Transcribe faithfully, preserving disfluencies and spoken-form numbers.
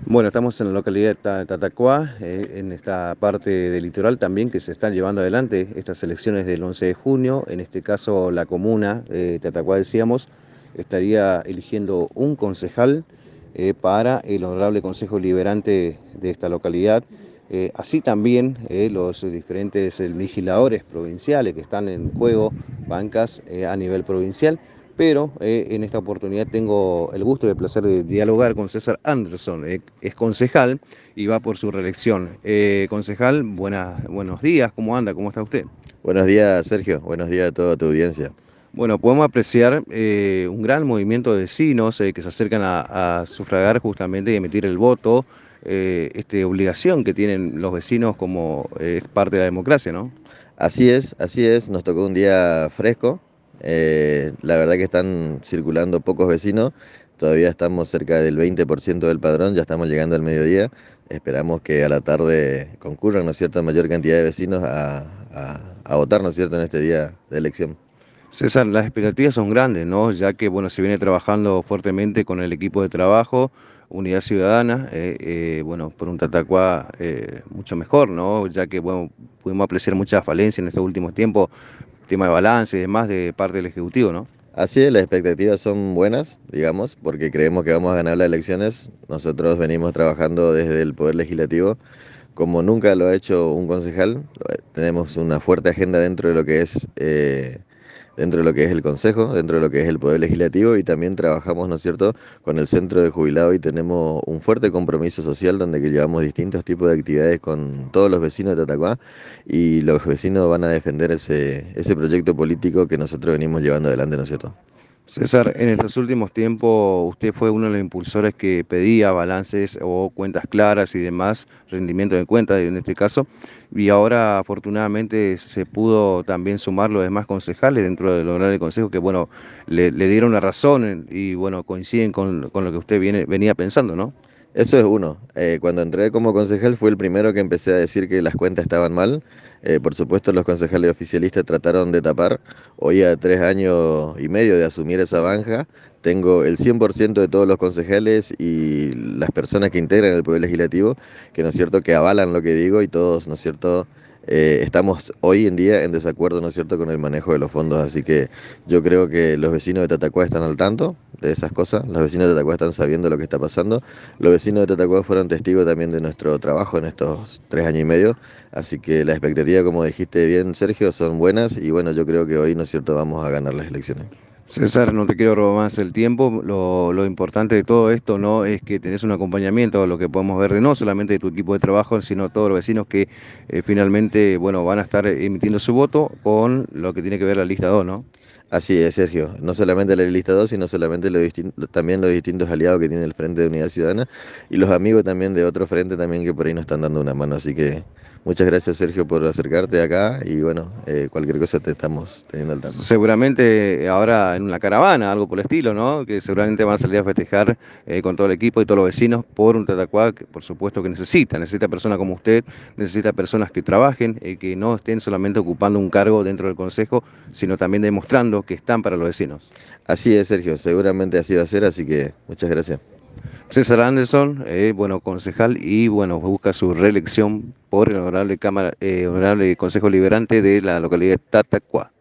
Bueno, estamos en la localidad de Ta- Tatacoa, eh, en esta parte del litoral también que se están llevando adelante estas elecciones del once de junio. En este caso, la comuna de Tatacoa, decíamos, estaría eligiendo un concejal eh, para el honorable Consejo Liberante de esta localidad. Eh, así también eh, los diferentes eh, legisladores provinciales que están en juego, bancas eh, a nivel provincial. Pero eh, en esta oportunidad tengo el gusto y el placer de dialogar con César Anderson, eh, es concejal y va por su reelección. Eh, concejal, buenas, buenos días, ¿cómo anda? ¿Cómo está usted? Buenos días, Sergio. Buenos días a toda tu audiencia. Bueno, podemos apreciar eh, un gran movimiento de vecinos eh, que se acercan a, a sufragar justamente y emitir el voto, eh, este, obligación que tienen los vecinos como eh, es parte de la democracia, ¿no? Así es, así es. Nos tocó un día fresco. Eh, la verdad que están circulando pocos vecinos. Todavía estamos cerca del veinte por ciento del padrón. Ya estamos llegando al mediodía. Esperamos que a la tarde concurran, ¿no es cierto?, mayor cantidad de vecinos a, a, a votar, ¿no es cierto?, en este día de elección. César, las expectativas son grandes, ¿no? Ya que, bueno, se viene trabajando fuertemente con el equipo de trabajo, Unidad Ciudadana, eh, eh, bueno, por un Tatacuá eh, mucho mejor, ¿no? Ya que, bueno, pudimos apreciar muchas falencias en estos últimos tiempos, tema de balance y demás de parte del Ejecutivo, ¿no? Así es, las expectativas son buenas, digamos, porque creemos que vamos a ganar las elecciones. Nosotros venimos trabajando desde el Poder Legislativo como nunca lo ha hecho un concejal. Tenemos una fuerte agenda dentro de lo que es eh, dentro de lo que es el Consejo, dentro de lo que es el Poder Legislativo, y también trabajamos, ¿no es cierto?, con el Centro de Jubilados, y tenemos un fuerte compromiso social donde que llevamos distintos tipos de actividades con todos los vecinos de Tatacoa, y los vecinos van a defender ese, ese proyecto político que nosotros venimos llevando adelante, ¿no es cierto? César, en estos últimos tiempos usted fue uno de los impulsores que pedía balances o cuentas claras y demás, rendimiento de cuentas en este caso, y ahora afortunadamente se pudo también sumar los demás concejales dentro del honorable consejo que, bueno, le, le dieron la razón en- y, bueno, coinciden con, con lo que usted viene, venía pensando, ¿no? Eso es uno. Eh, cuando entré como concejal fui el primero que empecé a decir que las cuentas estaban mal. Eh, por supuesto, los concejales oficialistas trataron de tapar. Hoy, a tres años y medio de asumir esa banja, tengo el cien por ciento de todos los concejales y las personas que integran el Poder Legislativo, que no es cierto, que avalan lo que digo, y todos, ¿no es cierto?, eh, estamos hoy en día en desacuerdo, ¿no es cierto?, con el manejo de los fondos. Así que yo creo que los vecinos de Tatacoa están al tanto de esas cosas. Los vecinos de Tatacoa están sabiendo lo que está pasando. Los vecinos de Tatacoa fueron testigos también de nuestro trabajo en estos tres años y medio, así que la expectativa, como dijiste bien, Sergio, son buenas, y bueno, yo creo que hoy, ¿no es cierto?, vamos a ganar las elecciones. César, no te quiero robar más el tiempo. Lo, lo importante de todo esto no es que tenés un acompañamiento, lo que podemos ver de no solamente de tu equipo de trabajo, sino todos los vecinos que eh, finalmente, bueno, van a estar emitiendo su voto con lo que tiene que ver la lista dos, ¿no? Así es, Sergio, no solamente la lista dos, sino solamente los distin- también los distintos aliados que tiene el Frente de Unidad Ciudadana, y los amigos también de otro frente también que por ahí nos están dando una mano. Así que muchas gracias, Sergio, por acercarte acá, y bueno, eh, cualquier cosa te estamos teniendo al tanto. Seguramente ahora en una caravana, algo por el estilo, ¿no? Que seguramente van a salir a festejar eh, con todo el equipo y todos los vecinos por un Tatacuá que por supuesto que necesita, necesita personas como usted, necesita personas que trabajen, eh, que no estén solamente ocupando un cargo dentro del consejo, sino también demostrando que están para los vecinos. Así es, Sergio, seguramente así va a ser, así que muchas gracias. César Anderson, eh, bueno, concejal y bueno, busca su reelección por el honorable Cámara, eh, honorable Consejo Liberante de la localidad de Tatacuá.